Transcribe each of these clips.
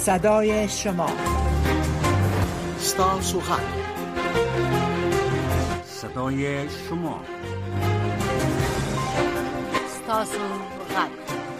صدای شما. ستاسو غږ، صدای شما. ستاسو غږ.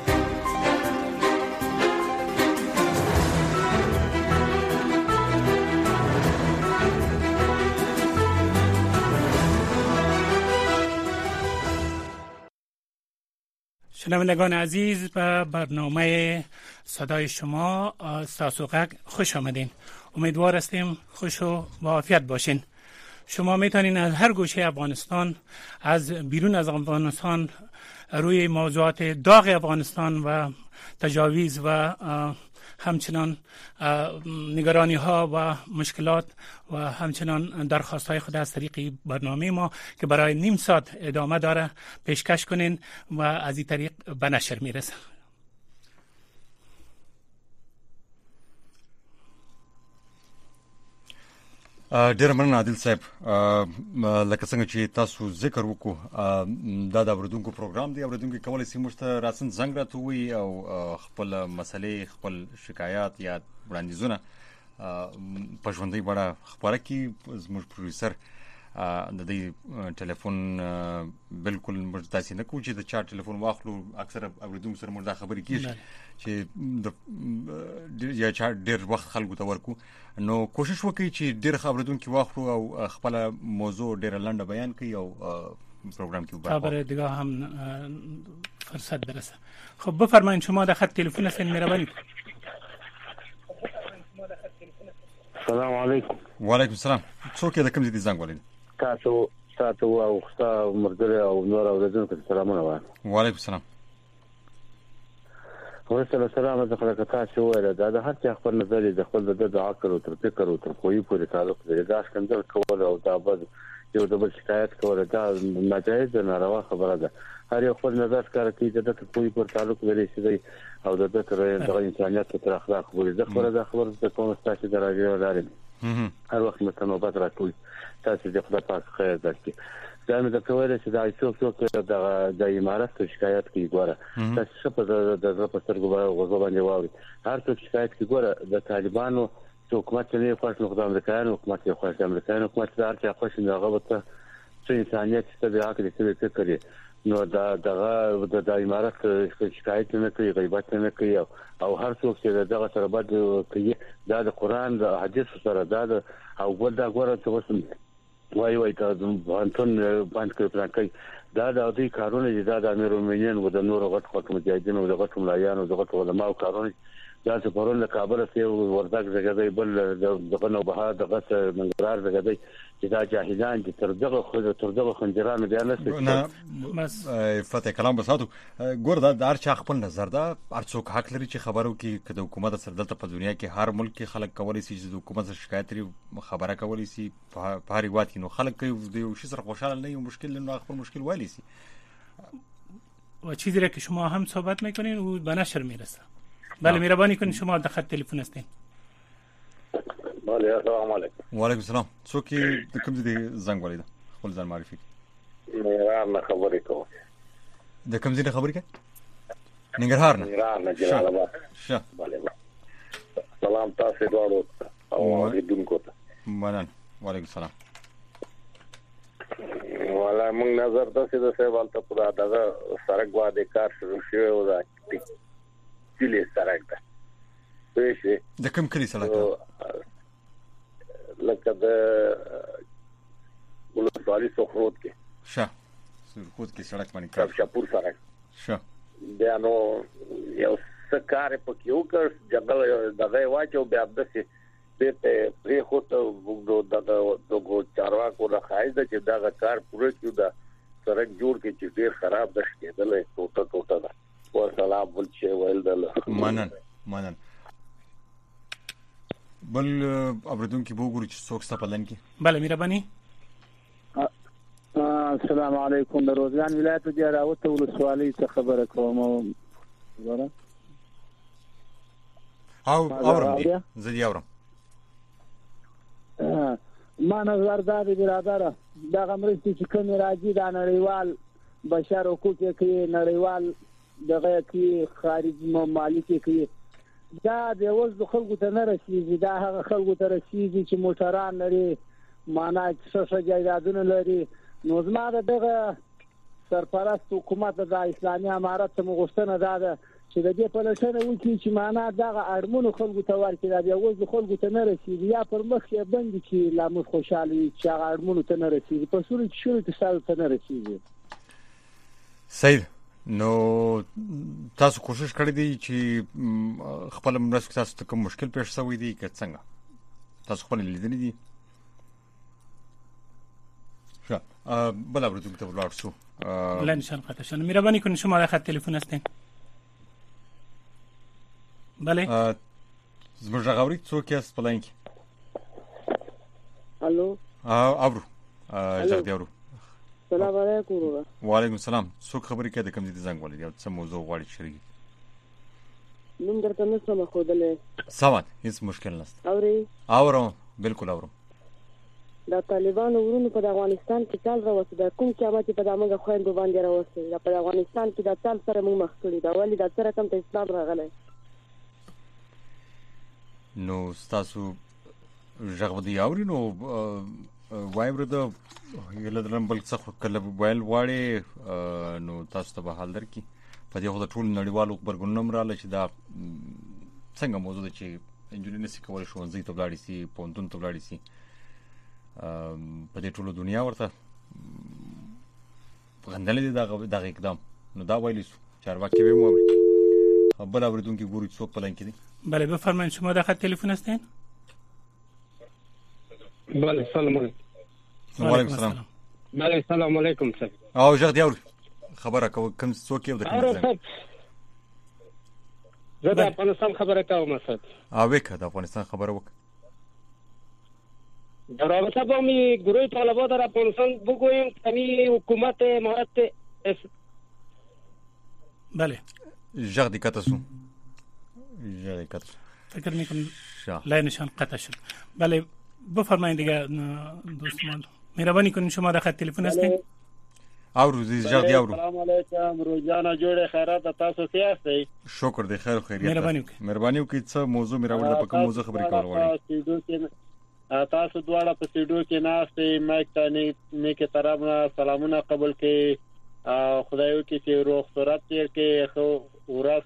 شنوندگان عزیز، به برنامه صدای شما ستاسو غږ خوش آمدین. امیدوار هستیم خوش و با عافیت باشین. شما میتونین از هر گوشه افغانستان، از بیرون از افغانستان، روی موضوعات داغ افغانستان و تجاویز و همچنان نگرانی ها و مشکلات و همچنان درخواست های خود از طریق برنامه ما که برای نیم ساعت ادامه داره پیشکش کنین و از این طریق به نشر میرسه. ډیر مننه عادل صاحب. لکه څنګه چې تاسو ذکر وکړو، دا د اوریدونکو پروګرام دی. اوریدونکو کولای شي موږ ته راسن زنګ راټوي او خپل مسلې، خپل شکایات یا وړاندیزونه په ژوندۍ بڼه خبره کړي. زموږ پروډوسر د دې ټلیفون بالکل موږ تاسو نه کوو چې د چا ټلیفون واخلو. اکثره اوریدونکو سره موږ دا خبرې کیږي چې یا چا ډیر وخت خلکو ته ورکو، نو کوشش وکړئ چې ډیر خبردونکو واخلو او خپل موضوع ډیر لنډه بیان کړئ او پروګرام کې خبر دیگه هم فرصت برسه. خب بفرمایید، شما در خط تلفن هستین، مهربانی. السلام علیکم. وعلیکم السلام. څوک د کوم ځای زنګ ولید؟ تاسو او تاسو مرګره او نور اوریدونکو ته سلامونه وایم. وعلیکم السلام. ورسره سلام. زه خلک تاسو وایره دا د هر چا خپل نظر د خپل د عقل او تر فکر او تر خوې پورې تعلق لري. دا څنګه کول او دا بد یو د بل شکایت کول دا ناجایز نه روا خبره ده. هر یو خپل نظر کار کوي د خوې پورې تعلق لري چې او د تر د انسانيت تر اخلاق پورې د خبره د کوم تاسو درجه لري. هر وخت متنوبات راټول تاسو د خپل پاک خیر درکې. دا مې د کوله چې دا څوک د امارات شکایت کوي. ګوره تاسو په د پسترګو غوږ باندې واوري. هر څوک شکایت کوي. ګوره د طالبانو حکومت نه خوښ نه، د امریکایانو حکومت نه خوښ، د امریکایانو حکومت هر څه خوښ نه غوښته چې انسانيت ته د عقل څخه فکر. نو د امارات شکایت نه کوي، غیبت نه کوي او هر څوک چې دغه سره بد کوي دا د قران د حدیث سره دا او ګور دا ګوره چې وسم وای ته انتون باندې کوي. دا د دې کارونه چې د امیر المؤمنین او د نور غټ مجاهدین او د غټ ملایان او د غټ علماء کارونه دا چې پرون د کابل ته وردګ زګدای بل دغه نو بها دغه منګرار زګدای چې دا جاهلان چې تر دغه خنجرانو بیا نه بس فتح کلام بساتو. ګور دا هر چا خپل نظر ده. هر څوک حق لري چې خبرو کې کده حکومت سره دلته په دنیا کې هر ملک کې خلک کولی شي چې د حکومت سره شکایت لري، خبره کولی شي په هر وخت کې. نو خلک کوي د یو شي سره خوشاله نه یو مشکل نه خپل مشکل وایي شي و چیزی را که شما هم صحبت میکنین و به نشر میرسه. بله مهربانی کنید، شما در خط تلفن هستین. بله السلام علیکم. وعلیکم السلام. څوک د کوم ځای زنګ ولید؟ خپل ځان معرفي کړئ. ننګرهار نه خبرې کوم. د کوم ځای خبرې کوي؟ ننګرهار نه جلال آباد. شه. بله سلام تاسو ډوړو او اوریدونکو ته. مننه. وعلیکم السلام. ولا موږ نظر تاسو د سیوال ته پورا دغه سړک باندې کار شروع شوی او دا کلی سړک ده. د کوم کلی سړک ده؟ لکه د ولسوالۍ سخروت کې. شه. سخروت کې سړک باندې کار شاپور سړک. شه. بیا نو یو څه کار په کېو کړ جګړه دغه واچو بیا د څه په پری خو ته دغه چارواکو راځي چې دا کار پوره کیو دا سړک جوړ کې چې ډیر خراب ده کېدل ټوټه ده. ورسلام ولچې ویل دل. منن بل اوریدونکو به وګورئ چې څوک ستپلن کې. بله مهرباني. السلام علیکم. د روزګان ولایت د راوته ولسوالۍ څخه خبره کوم. اورم زه اورم. ما نظر دا دی برادر دا غمرستي چې کوم راځي دا نړیوال بشر حقوق کې نړیوال دغه کې خارجي ممالک کې دا د وزد خلکو ته نه رسیږي. دا هغه خلکو ته رسیږي چې موټران لري، معنا څه جایدادونه لري. نو زما دغه سرپرست حکومت د اسلامي امارت ته مغوښتنه ده چې د دې پلټنه وکړي چې معنا دغه اړمنو خلکو ته ورکړي، دا د وزد خلکو ته نه رسیږي، یا پر مخ یې بند چې لا موږ خوشاله وي چې هغه اړمنو ته نه رسیږي، په صورت کې شروع ته نه رسیږي. صحیح. نو تاسو کوشش کړی دی چې خپل مرسته تاسو ته کوم مشکل پیښ شوی دی که څنګه تاسو خپل لیدلی دي؟ بله براتون ته ولاړ شو. لا نشان قطع شد. مهربانی کنید شما در خط تلفن هستین؟ بله. زموږ غږ اورئ؟ څوک یاست په لاین کې؟ الو. اورو. غږ دی اورو. السلام علیکم. وعلیکم السلام. څوک خبرې کوي؟ د کوم ځای زنګ ولې یا څه موضوع غواړي شریک؟ نوم درته نشم ښودلی. سمه، هیڅ مشکل نشته. اورم، بالکل اورم. د طالبانو ورونو په افغانستان کې چال راوستي، دا کوم قیامت په دماغه خويندو باندې راوستي، دا په افغانستان کې د چال سره موږ مخ کړی دا، ولی دا سره کوم ته اسلام راغلی. نو تاسو ژغ ودی اوري نو وایبر د یله درم بل څه کله موبایل واړي نو تاسو ته به حال درکې په دې خو د ټول نړیوالو خبرګونونو رااله چې دا څنګه موضوع ده چې انجنیر نسی کولای ښوونځي ته ولاړ شي، پوهنتون ته ولاړ شي، په دې ټولو دنیا ورته غندلې دي دغه اقدام. نو دا ویلی شو چارواکي به مو اوري. بل اوریدونکي ګوري څوک په لاین کې دي. بله بفرمایید شما در خط تلفن هستین؟ بله سلام علیکم. وعلیکم السلام. بله سلام علیکم سر. او ژغ دی اوري خبره کوم څوک یو د کوم ځای؟ زه د افغانستان خبره کوم سر. وکړه د افغانستان خبره وکړه. در رابطه با می گروه طالبان در افغانستان بگوییم کمی حکومت امارت بله ژغ دی قطع شو. فکر میکنم لاینشان قطع شد. بله بفرمایید دیگه دوستان. مهربانی کنید شما در خط تلفن هستین؟ اورو ژغ دی اورو. السلام علیکم روزانه جوړه خیرات تاسو څه یاستئ؟ شکر دی خیر خیریت. مهرباني وکړئ. څه موضوع مې راوړل په کوم موضوع خبرې کول غواړئ؟ تاسو دواړه په سټوډیو کې ناستئ، مایک ته نیکه طرفه سلامونه قبول کړئ. خدای وکړي چې روغ صورت تیر کې خو ورځ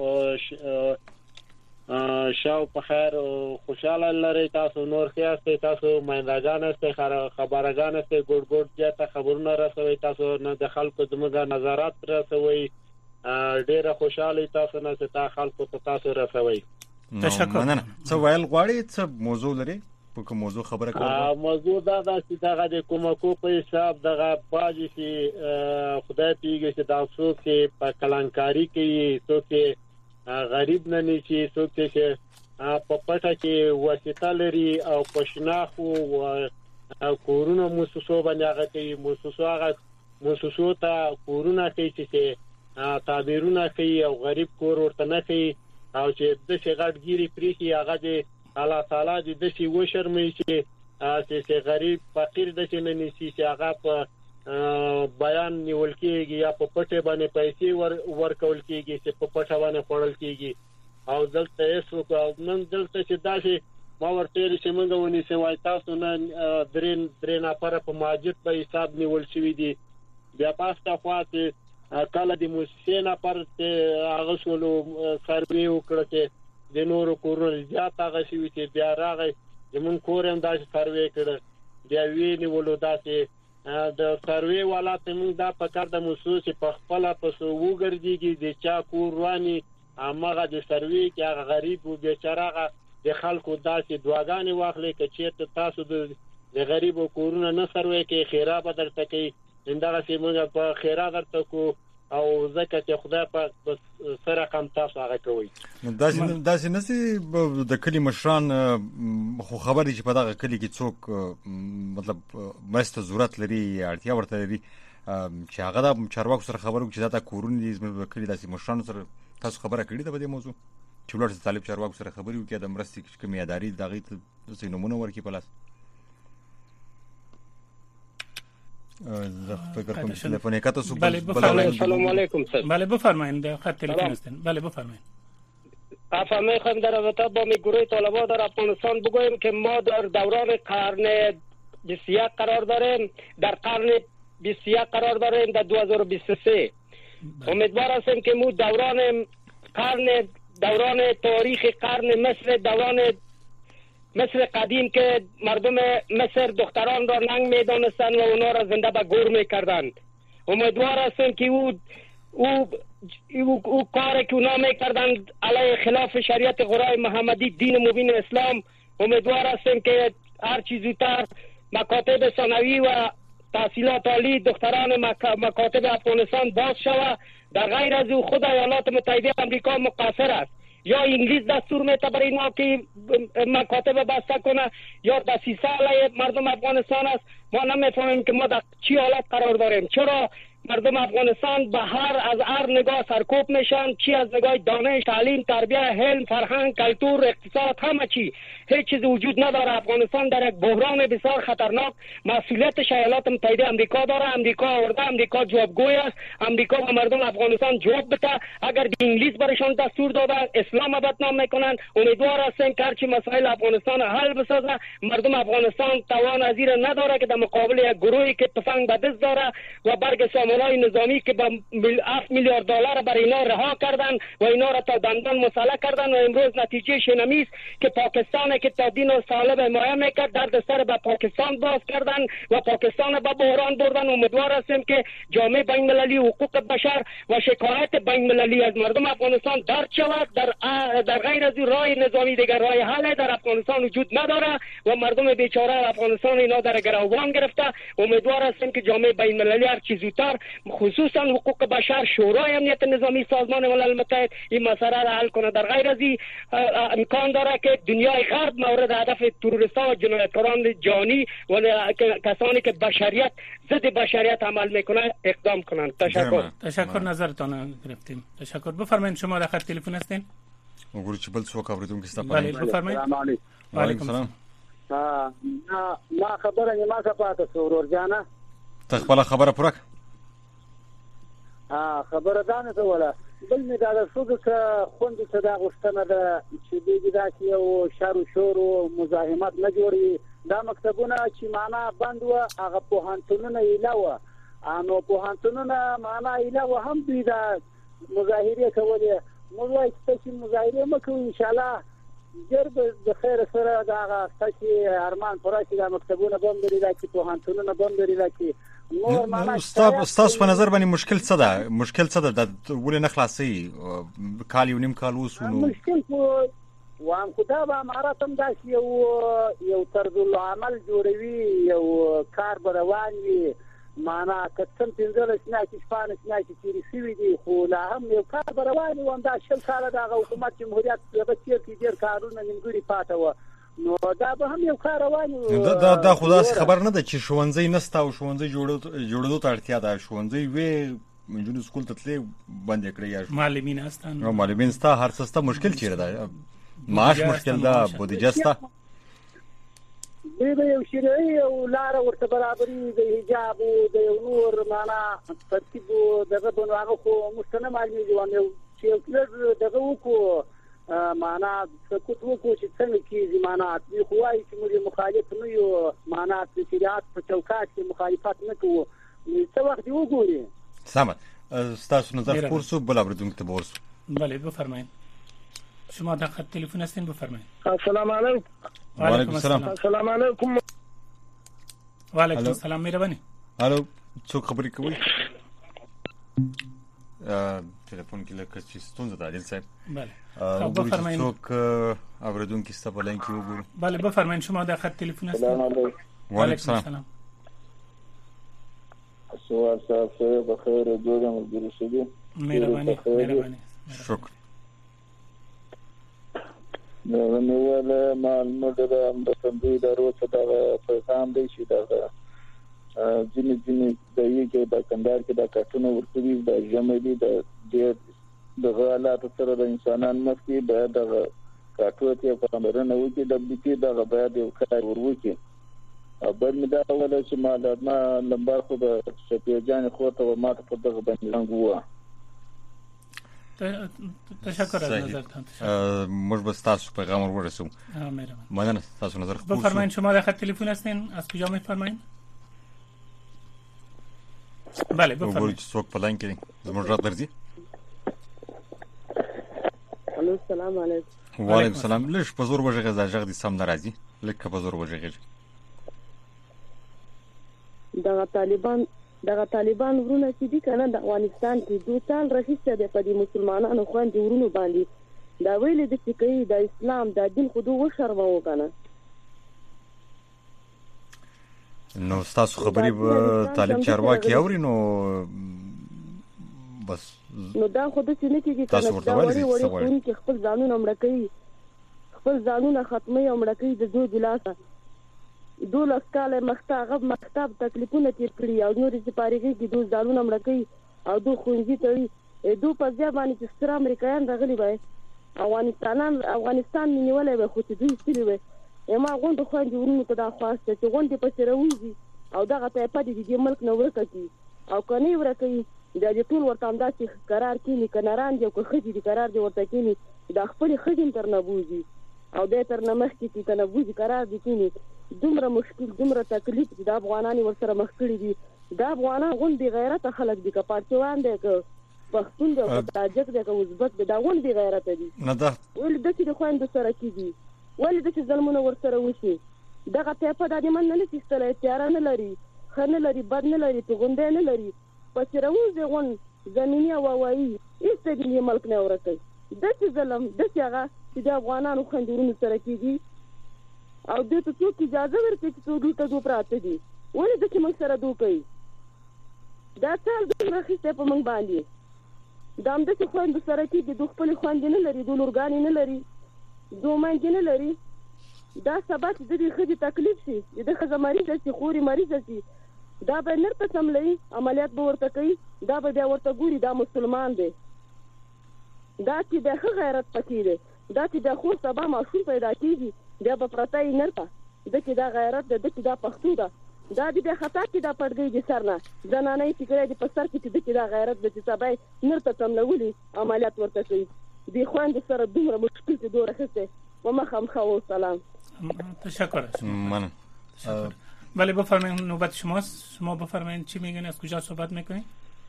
شاو په خیر او خوشاله لري. تاسو نور خیاستئ، تاسو مایندګان استئ، خبرګان استئ، ګډ جاته خبرونه رسوي، تاسو نه د خلکو دموږه نظارت رسوي، ډیره خوشاله تاسو نه چې تا خلکو ته تاسو رسوي. تشکر. مننه. څه ویل غواړئ؟ څه موضوع لري؟ په کوم موضوع خبره کوم؟ موضوع دا چې دغه د کومکو په حساب دغه باجی چې خدای پیږي چې دا څوک چې په کلانکاری کوي، څوک غریب نه نشي، څوک چې په پټه کې واسطه لري او پښناخو او کورونه موسسو باندې هغه کوي، موسسو ته کورونه کوي چې تعبیرونه کوي او غریب کور ورته نه کوي او چې د شغړګيري پریخي هغه د الله تعالی دې د شي وشرمې چې غریب فقیر د شي نه نشي چې هغه په بیان نیول کېږي یا په پټه باندې پیسې ورکول کېږي چې په پټه باندې خورل کېږي او دلته ایسو نن دلته چې داسې ما ورته چې موږ ونی سوای تاسو نه درې نفر په ماجد په حساب نیول شوی دي. بیا پاسته خواته کله د موسسې نفر ته هغه سولو سروي وکړه چې د نورو کورونو زیات هغه شوی چې بیا راغی زمون کورم داسې سروي کړه بیا ویني ولو داسې د سروي والا ته موږ دا پکړه د موسسې په خپل پسو وګرځيږي د چا کورانی امغه د سروي کې هغه غریب او بیچاره د خلکو داسې دواګانې واخلې چې تاسو د غریب کورونه نه سروي کې خیرابه درته کوي اندغه چې موږ په خیرا درته کو او زکه چې خدای په سره کم تاسو هغه کوي. داسې نسی د کلی مشران خو خبرې چې په دغه کلی کې څوک مطلب مست ضرورت لري اړتیا ورته لري چې هغه د چارواکو سره خبرو چې دا کورونه دي زموږ کلی داسې مشران سره تاسو خبره کړې ده په دې موضوع چې ولر طالب چارواکو سره خبرې وکړي د مرستې کومې ادارې دغه څه نمونه ورکړي پلاس فکر کوم تلفن کاته سو. السلام علیکم سر. بله بفرمایید خط تلفن هستین. بله بفرمایید. افهمه خواهیم در رابطه با گروه طالبان در افغانستان بگوییم که ما در دوران قرن 21 قرار داریم، در قرن 21 قرار داریم در 2023. امیدوار هستیم که مو دوران تاریخ قرن مصر، دوران مصر قدیم که مردم مصر دختران را ننگ میدانستند و اونا را زنده به گور میکردند. امیدوار هستیم که او کاری که اونا میکردند علیه خلاف شریعت غرای محمدی دین مبین اسلام، امیدوار هستیم که هر چیز زودتر مکاتب ثانوی و تحصیلات عالی دختران مکاتب افغانستان باز شود. در غیر از او خود ایالات متحده آمریکا مقصر است، یا انگلیس دستور میده برای اینا که مکاتب بسته کنه یا دسیسه علیه مردم افغانستان است. ما نمیفهمیم که ما در چی حالت قرار داریم. چرا مردم افغانستان به از هر نگاه سرکوب میشن، چی از نگاه دانش، تعلیم، تربیت، علم، فرهنگ، کلتور، اقتصاد، همه چی هیچ چیز وجود نداره. افغانستان در یک بحران بسیار خطرناک. مسئولیتش ایالات متحده آمریکا داره. آمریکا جوابگوی است. آمریکا به مردم افغانستان جواب بده. اگر انگلیس برایشان دستور داده اسلام بدنام میکنن، امیدوار هستیم که هرچی مسائل افغانستان حل بسازه. مردم افغانستان توان از این نداره که در مقابل یک گروهی که تفنگ به دست داره و برگ سامانهای نظامی که به 7 میلیارد دلار برای اینا رها کردن و اینا را تا دندان مسلح کردن و امروز نتیجه شنمیست که پاکستان که تا دین و صالح حمایت میکرد درد سر به پاکستان باز کردن و پاکستان به بحران بردن. امیدوار هستیم که جامعه بین المللی حقوق بشر و شکایت بین المللی از مردم افغانستان درد شود. در غیر از راه نظامی دیگر راه حل در افغانستان وجود نداره و مردم بیچاره افغانستان اینا در گروگان گرفته. امیدوار هستیم که جامعه بین المللی هر چیز زودتر، خصوصا حقوق بشر، شورای امنیت نظامی سازمان ملل متحد این مسئله را حل کنه. در غیر از این امکان داره که دنیای غرب مورد هدف تروریست‌ها و جنایتکاران جانی و کسانی که بشریت ضد بشریت عمل میکنه اقدام کنند. تشکر. نظرتان گرفتیم. تشکر. بفرمایید شما در خط تلفن هستین؟ وګورئ چې بل څوک اوریدونکو ستا بله بفرمایید. وعلیکم السلام. ما خبره نه ما څه پاتې شو ورور جانه. ته خپل خبره پوره خبره ده نه ولا بل می دا څه چې خوند څه دا غوښتنه ده چې دې دا چې یو شر او شور او مزاحمت نه جوړي. دا مکتبونه چې معنا بند و هغه پوهنتونونه ایلاوه نو پوهنتونونه معنا ایلاوه هم دوی دا مظاهره کولې. موږ وایو چې مظاهره مکو ان شاء الله جرب د خیر سره دا چې ارمان پوره چې دا مکتبونه بند لري دا چې پوهنتونونه بند لري دا چې نور معنا ستاسو په نظر باندې مشکل څه ده د ولې نه خلاصي کال یو نیم کال وسونو مشکل وام خدا به اماراتم دا یو طرز العمل جوړوي یو کار روان وي معنا کتن پنځل شناکي شپانه شناکي تیری سوي دي خو لا هم یو کار روان وي دا شل کال د حکومت جمهوریت په تیر کې ډیر کارونه نیمګړي پاتې و نو دا به هم یو کار روان دا خدا خبر نه ده چې ښوونځي نستا او ښوونځي جوړېدو ته اړتیا ده. ښوونځي وې منځونو سکول ته تلې باندې کړی یا معلمین هستن نو معلمین ستا هر څه ستا مشکل چیرې ده معاش مشکل ده بودیجه ستا دې یو شرعي او لار ورته برابرۍ د حجاب او د نور معنا ترتیب دغه بنواغه خو مستنه معلومي دي یو چې یو دغه وکړو معنا سکوت وکړو چې څنګه کیږي معنا دوی خو وايي چې موږ مخالف نه یو معنا د شریعت په چوکاټ کې مخالفت نه کوو. څه وخت وګوري سمه ستاسو نظر پورسو بل اوریدونکو ته ورسو. بله بفرمایید شما در خط تلفن هستین بفرمایید. السلام علیکم. وعلیکم السلام. السلام علیکم. وعلیکم السلام. مهرباني. الو څوک خبرې کوي؟ ټلیفون کې لکه چې ستونزه ده عادل صاحب. بله بفرمایید. څوک اوریدونکو ستا په لاین کې وګورو. بله بفرمایید شما در خط تلفن هستین. وعلیکم السلام. سوال صاحب بخیر جوړم درسدي. مهرباني. شکر. نو ولا معلومات د تنظیم ادارو څخه دا پیغام دی چې دا ځینې د یوه د کندهار کې د کارتونو ورکوي د جمعي د غالات سره د انسانان مخکې به د کارتو ته پاملرنه وکړي د بي د غباد یو کار وروکي. بل مدا ولا چې ما لمبار خو د شپې جان خو ته ماته په دغه باندې څنګه تشکر از نظرتان. موږ به تاسو پیغام ورسوم. مننه تاسو نظر خپل. بفرمایید شما در خط تلفن هستین، از کجا میفرمایید؟ بله بفرمایید. څوک په لاین کې دي؟ زموږ رات درځي. الو السلام علیکم. وعلیکم السلام. لږ په زور وژغه ځاږ دي سم ناراضي. لکه په زور وژغه. دغه طالبان ورونه چې دي کنه د افغانستان کې 2 سال راهیسه د پدې مسلمانانو خوندې ورونو باندې دا ویل د چې کوي د اسلام د دین خو دوه شرمو کنه. نو تاسو خبرې به طالب چارواکي اوري نو بس نو دا خو د څه نه کېږي کنه دا وړي چې خپل ځانونه مړ کوي، خپل ځانونه ختمي او مړ کوي د دوه ګلاسه 12 کاله مکتب تکلیفونه تیر کړی او نور چې پاريږي کې دوه ځانونه مړ کوي او دوه خونځي ته دوه په ځای باندې چې ستر امریکایان راغلي وای افغانستان نیولای به خو چې دوی ستړي وای ما غوند خو د ورونو ته دا خواسته چې غوند په سره وځي او دغه ته پدې د ملک نو ورکه کی او کني ورکه د ټول ورته انداسي قرار کینی کناران دی او خځې دی قرار دی ورته کینی د خپل خځین تر نه بوزي او د تر نه مخ کې کنه بوزي قرار دی کینی دومره مشکل دومره تکلیف د افغانانو ورسره مخ کړی دي. د افغانان غوندي غیرت خلک دي که پارتیوان دي که پښتون دي او تاجک دي که ازبک دي دا غوندي غیرت دي. نه ده ولې د چې خويند سره کیږي ولې د چې ظلمونه ورسره وشي دغه ته په دادی من نه لسیستله تیار نه لري خنه لري بد نه لري ته غونډه نه لري پس راوځي غون زمینی او وایي استدلی ملک نه ورته د چې ظلم د چې هغه چې د افغانانو خوندورونو سره کیږي او د ته څوک اجازه ورکړي چې څوک ته دوه پراته دي ولې د چې موږ سره دوه کوي دا ټول د راخسته په موږ باندې دا هم د خويند سره کې د خپل خويند نه لري د لورګان نه لري دوه منګ نه لري دا سبب د دې خدي تکلیف شي د خزه مریض شي خوري مریض شي دا به نرته سملي عملیات به ورته کوي دا به بیا ورته ګوري دا مسلمان دی دا چې د غیرت پکې دی دا چې د خو سبا معصوم پیدا کیږي دا په پرتای نرته د چې دا غیرت د چې دا پښتو ده دا د خطا کې دا پړګي د سرنه زنانه چې کړي د پسر کې د چې دا غیرت د چې سبا نرته سملولي عملیات ورته کوي دی خويند سره دومره مشکل ته دوره خسته و ما خو سلام. تشکر. من بله بفرمایید نوبت شماست. شما بفرمایید چی میگن از کجا صحبت میکنید؟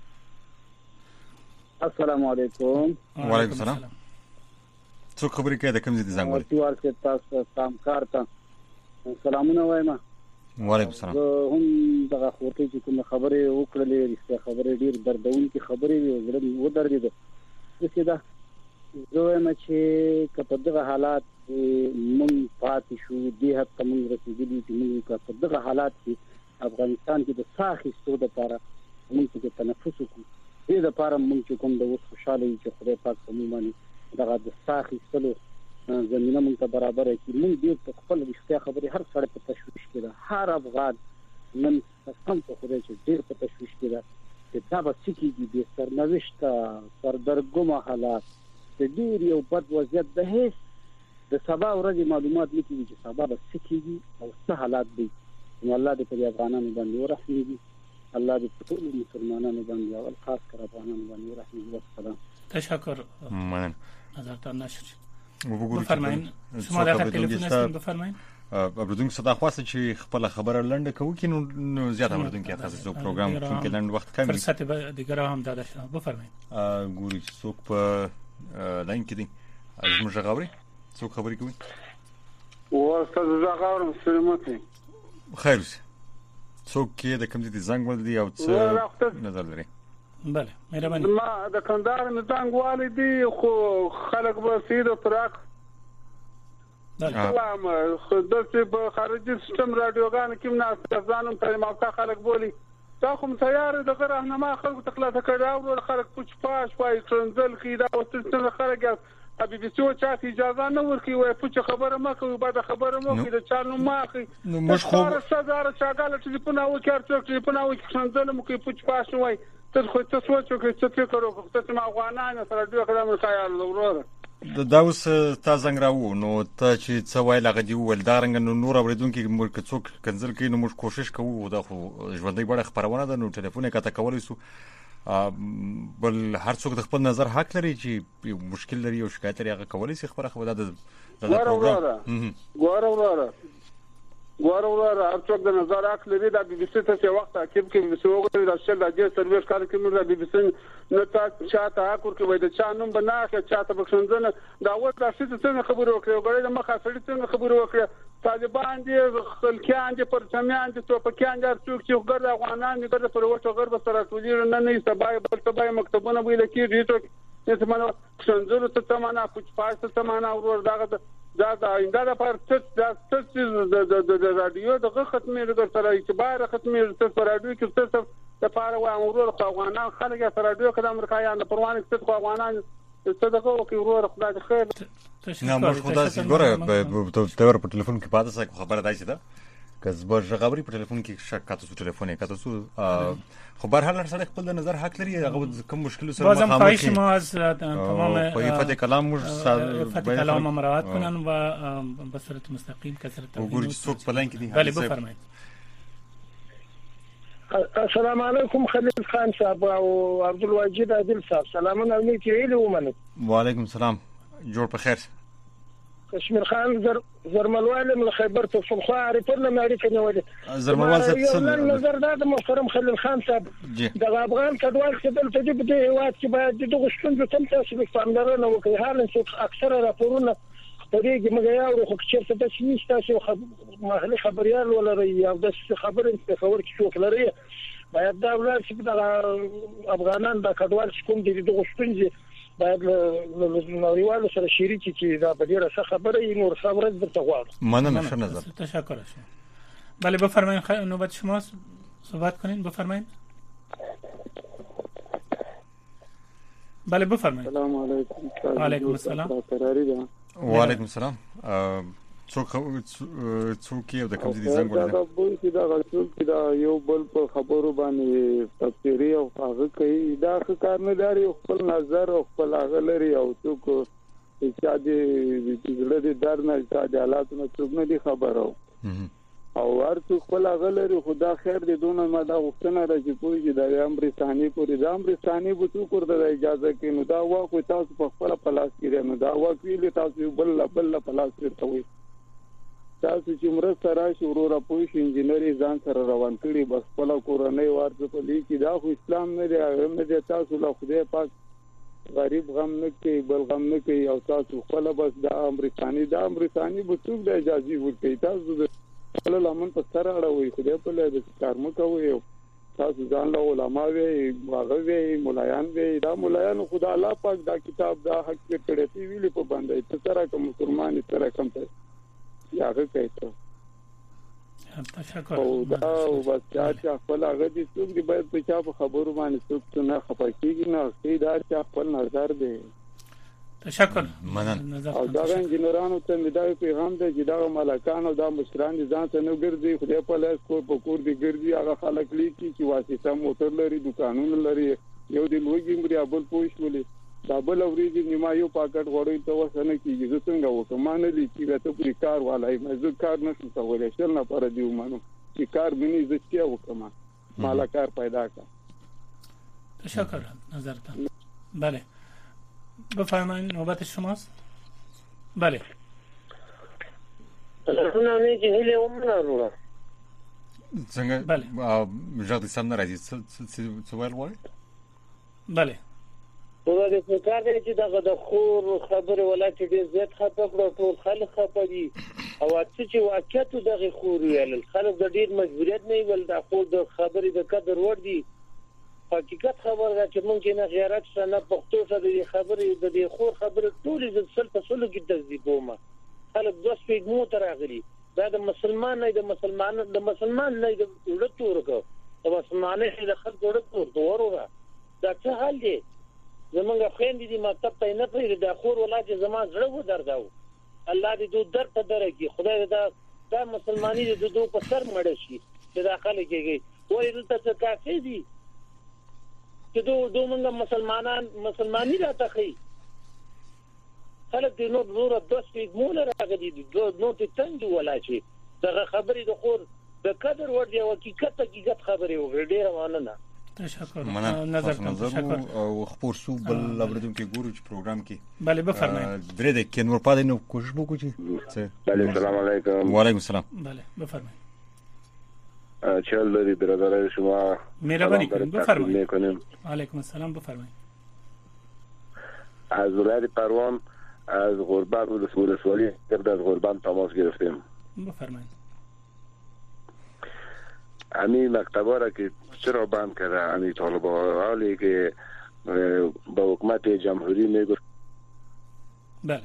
السلام علیکم. و علیکم السلام. څو خبرې کوي د کوم ځای د زنګ ورته ورته تاسو کار ته سلامونه وایم. و علیکم السلام. هم دغه خورته چې کوم خبرې وکړلې رښتیا خبرې ډیر دردونکې خبرې وي و دردې ده دا زه چې په دغه حالات مونږ پاتې شو دې حد ته مونږ رسېدلي چې مونږ په دغه حالات کې افغانستان کې د ساخي ستو لپاره مونږ ته تنفس وکړو دې لپاره مونږ چې کوم د اوس خوشاله چې خدای پاک په موږ باندې دغه د ساخي ستلو زمينه مونږ ته برابر کړي مونږ دې په خپل رښتیا خبرې هر څړ په تشويش کې ده هر افغان نن څنګه په خدای چې ډېر په تشويش کې ده چې دا به سکیږي د سرنوشت سردرګم حالات د ډېر یو بد وضعیت د هیڅ د سبا ورځې معلومات نکوي چې سبا به سکیږي او څه حالات دي نو الله دې په افغانانو باندې ورحمېږي الله دې په ټول مسلمانانو باندې او خاص کر افغانانو باندې ورحمېږي. والسلام. تشکر. من نظرتان نشد. بفرمایید شما در خط تلفن هستین بفرمایید. اوریدونکو صدا خواسته چې خپل خبره لنډه کوي کې نو زیات اوریدونکو تاسو زو پروګرام کې لنډ وخت کمی فرصت دیگر هم داده شد. بفرمایید. ګوري څوک په لاین کې دي زموږ غاوري څوک خبرې کوي او استاد زغاورم سلامتی خیر اوسه څوک کې د کوم دي زنګ ول دي او څه نظر لري؟ بله مهرباني. ما د کندهار نه زنګ والدي خو خلک به سیده پراک سلام خو د خارجي سیستم رادیوګان کې نه ځانم ته موقع خلک بولی دا کوم تیار د راهنما خلکو تخلاص کړه او خلک پوښ پاش پای ترنزل خیدا او څه خلک ابي بي سو چا اجازه نه ورکي وای پوښ خبره ما کوي بعد خبره مو کې د چالو ما کوي نو مش خو سره چاګاله چې په ناو کې ارڅو چې په ناو کې ترنزل مو کې پوښ پاش وای ته خو ته سوچو کې څه فکر وکړه ته ما افغانان سره دوه کلمه خیال وروره دا اوس تا زنګ راو نو ته چې څه وای لغه دی ول دارنګ نو نور اوریدونکو ملک څوک کنزل کوي نو موږ کوشش کوو دا خو ژوندۍ بڑه خبرونه ده نو ټلیفون کته کولای سو بل هر څوک د خپل نظر حق لري چې مشکل لري او شکایت لري هغه کولی شي خبره د پروګرام ګوره هر څوک د نظر حق لري د بي بي سي ته وخت تعقیب کې بي بي سي وګوري د شل د سرویس کار کې موږ د بي بي سي نه تا چاته حق ورکوي د چا نوم بناخه چاته بخښنځنه دا وخت تاسو څنګه خبرو وکړو غوړې د مخه سړي څنګه خبرو وکړه طالبان دي خلکیان دي پرچمیان دي توپکیان دي څوک چې ګرځي افغانان دي ګرځي پر وټو غرب سره ټولې نه سبای بل سبای مکتبونه ویل کېږي چې زمونږ څنګه ته تمانا پوښ پاس ته تمانا ورور دا آینده لپاره د رادیو دغه ختمې د سره اعتبار ختمې د رادیو کې څه لپاره و امرور افغانان خلک سره رادیو کې د امریکایان د پروانه کې افغانان صدقه او کې ورور خدای خیر نه مو خدای سي ګوره ته ور په ټلیفون کې پاتې څه خبره دای شي دا کز بر غبري په ټلیفون کې شک کاته سو ټلیفون یې کاته سو خو بر هر سره خپل نظر حق لري هغه کوم مشکل سره مخامخ شي ما از تمام فتح کلام فتح کلام مراعات کنن و بصورت مستقیم کثرت وګورئ څوک پلان کې دي بله بفرمایئ. السلام علیکم خلیل خان صاحب او عبدالواجد عادل صاحب سلامونه علیکم ویلو ومنه. وعلیکم السلام جوړ په خیر. کشمیر خان زرملوال من خیبر پختونخوا عارفونه مې اړیکه نیولې زرملوال صاحب نظر دا محترم خلیل خان صاحب د افغان کډوال چې دلته د دې هیواد کې باید دغه شتون ته تاسو به پاملرنه وکړئ حال چې اکثره راپورونه خبرېږي مګر یو خو چې څه تاسو تاسو محلي خبريال ولري او د خبرې په خبر کې څوک لري باید دا ولر چې د افغانان د کډوال کوم دي دغه شتون باید نړیوالو سره شریک چې دا په ډیره ښه خبره یې نور صبر درته غواړم. مننه ښه نظر. تشکر شما. بله بفرمایید نوبت شماست صحبت کنین بفرمایید. بله بفرمایید. سلام علیکم. وعلیکم السلام. وعلیکم السلام. څوک یو د کوم ځای زنګ وړي دا به چې دا څوک دا یو بل په خبرو باندې تفسیری او هغه کوي دا کار نه لري خپل نظر او خپل هغه لري او څوک چې د دې درد نه چې حالاتونه څوک نه دي خبرو او هر څوک خپل هغه لري خدا خیر دې دونه ما دا وختنه راځي پوهیږي د امریکاني پورې د امریکاني بوتو کور د اجازه کې نو دا واکو تاسو په خپل پلاس کې نو دا واکو تاسو بل پلاس کې توي تاسو چې مرسته راشي ورور پوه شي انجنیری ځان سره روان کړي بس خپل کورنۍ ورته په دې کې دا خو اسلام نه دی هغه نه دی تاسو له خدای پاک غریب غم نه کوي بل غم نه کوي او تاسو خپل بس د امریکاني بوتو د اجازه ورکړي تاسو خپل لمن په سره اړوي خدای په لاره کار مو کوي تاسو ځان له علماء وي هغه وي مولایان وي دا مولایان خدای الله پاک دا کتاب دا حق کړی دی ویلي په باندې ته سره کوم مسلمان سره کوم ته یا کوي ته تشکر. او دا بس چې خپل هغه دي څوک دی باید په چا په خبرو باندې څوک نه خپکیږي نه سیدار چې خپل نظر دی. تشکر. مننه. او دا انجنیرانو ته دا پیغام دی چې دا ملکان او دا مشران ځان ته نو ګرځي خدای په لاس په کور دی ګرځي هغه خلک لیکي چې واسطه موټر لري دکانونه لري یو دی لوګي مری ابل پوښولې دا بل ورېږي نیمه یو پاکټ غوړی ته وسنه کیږي زه څنګه وکم نه لیکي ته پوری کار والای مزه کار نشم کولای شل نه پر دیو مانو چې کار بني زکه وکم مالا کار پیدا کا. تشکر نظرتان. بله بفرمایید نوبت شماست. بله نه چې هله ومنه ورو څنګه بله ژغ دې سم نه راځي څه ویل وای. بله دا د فکر دی چې دغه د خور خبره ولایت دې زیات خپه کړو ټول خلک خپه دي او چې واقعیت دغه خور ویل خلک د ډیر مجبوریت نه ویل د خور د خبرې د قدر ور دي حقیقت خبر ده چې ممکن غیرت سره پښتو سره د خبرې د دې خور خبره ټول د سل په سلو کې تکذیبومه خلک دوه سپېږمو ته راغلي دا د مسلمان نه د مسلمان نه د ورته ورکو د مسلمان نه د خلک ورته ورته دا څه حال دی زمونږ خويندې دي مکتب ته نه پېږي د خور ولایت زما زړه و درداو الله دې دوی در په درګي خدای دا مسلمانۍ دې دوی په سر مړ شي چې داخله کېږي وایي دلته څه کافي دي چې دوی موږ مسلمانۍ راته خي خلک دې نور دوست په مول راغلي دي نو ته څنګه ولا شي دا خبرې د خور د قدر ور دی او حقیقت خبرې وګړي روانه نه تشکر. نظر تشکر او خبر سو بل اوریدونکو ګورو چې پروګرام کې بله بفرمایئ. درې دقیقې نور پاتې نو کوشش وکړو چې بله السلام علیکم. وعلیکم السلام. بله بفرمایئ. چل داری برادرای شما مهربانی کنید بفرمایید. علیکم السلام بفرمایید. از ولایت پروان از غربت ولسوالی از غربت تماس گرفتیم. بفرمایید. امی مکتبا را که چرا بند کرده امی طالبان حالی که با حکومت جمهوری میگفت بله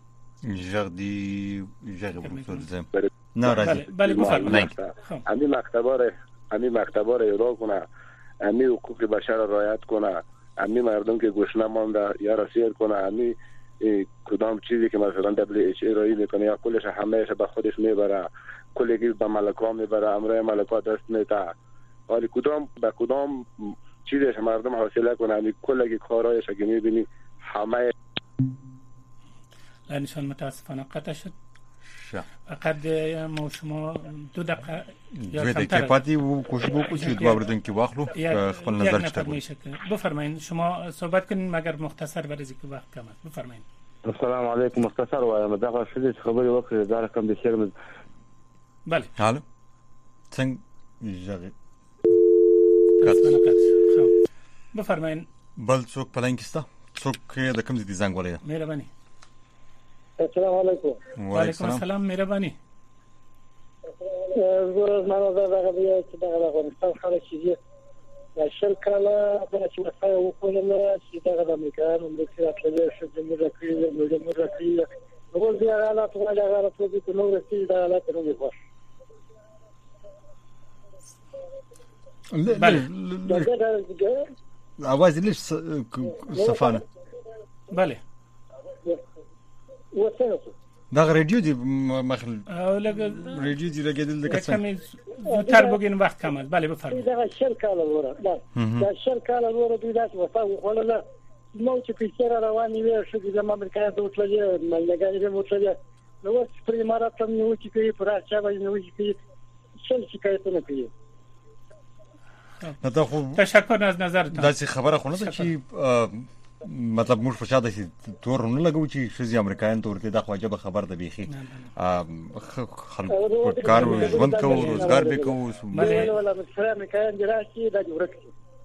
جردی بروسل نه بله بفرمایید. امی مکتبا را اجرا کنه، امی حقوق بشر را رعایت کنه، امی مردم که گوش نمانده یا را سیر کنه، امی کدام چیزی که مثلا WH ارائه میکنه یا کلش همهش به خودش میبره، کلی به ملکا میبره، امرای ملکا دست میده، ولی کدام چیزش مردم حاصله کنه، امی کلی کارایش که میبینی همه لانشان متاسفانه قطع شد. فقط ما شما 2 دقیقه یا کمتر پاتی و کوشش بکنید که دو اوریدونکو واخلو خپل نظر چته بفرمایید. شما صحبت کنین مگر مختصر برای که وقت کم است. بفرمایید. السلام علیکم. مختصر وایم دغه شدې خبرې وکړې دا رقم د شرم. بله حالو څنګه ژغه بفرمایید. بل څوک پلانکستا څوک د کوم دي زنګ ولې مهرباني. السلام علیکم. وعلیکم السلام مهرباني. زه زما دغه دی چې دغه افغانستان خلک چې شل کاله چې مسایل وکړل چې دغه د امریکایانو مرکزي اټلې شو د مرکزي نو بیا حالات ولا حالات په نو رسېږي د حالات نو دی خوښ. بله اواز ليش صفانه بله دا رادیو دی مخل رادیو دی لګیدل د کسان تر بوګین وخت کمال. بله بفرمایئ. دا شل کاله وره دا شل کاله وره دوی داسې وفا وخلله نو چې پیسې روانې وي شو د امریکا ته وتلې ملګری به وتلې نو اوس پر امارات هم نو چې کوي پر اچا باندې نو چې کوي شل شکایتونه کوي. نو خو تشکر از نظرتان. دا څه خبره خو نه ده چې مطلب موږ په شاده چې تور نه لګو چې شزي امریکایان تورته د خواجه خبر ده بيخي خلک کار او ژوند کوو روزګار به کوو ولا مثلا امریکایان دراسي د ورکړي.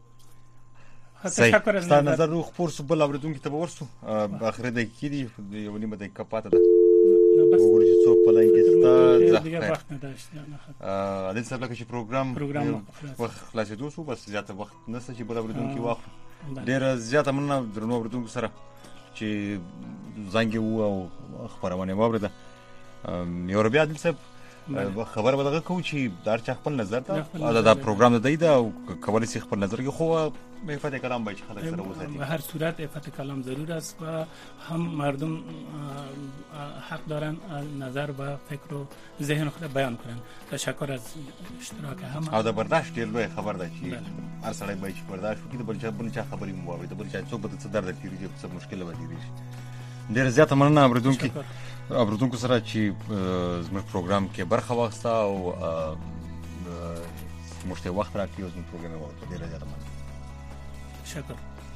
تشکر از نظر روح پورس بل اوریدونکو ته ورسو اخر د کیدی یو نیمه د کپاته ده وګورئ چې څوک پلانکستا ځخه د څه لکه چې پروګرام وخت خلاصېدو سو بس زیاته وخت نشته چې بل اوریدونکو واخلو. ډیر زیاته مننه درنو اوریدونکو سره چې زنګ وو او خبرونه واوریده. یو بیا د څه خبر بدغه کو چې دار چا خپل نظر ته دا پروګرام دی دا او کولای شي خپل نظر کې خو افت کلام باید خلک سره وساتي. به هر صورت افت کلام ضرور است و هم مردم حق دارن نظر و فکر و ذهن خود بیان کنن. تشکر از اشتراک هم او دا برداشت ډیر لوی خبر ده چې هر سړی باید برداشت وکړي. بل چا خبرې مو واوري بل چا څوک به څه درد تیریږي څه مشکل به تیریږي. ډیر زیاته مننه اوریدونکو سره چې زموږ پروګرام کې برخه واخیسته او موږ ته وخت راکړی او زموږ پروګرام ورته ډیر زیاته مننه. شکر.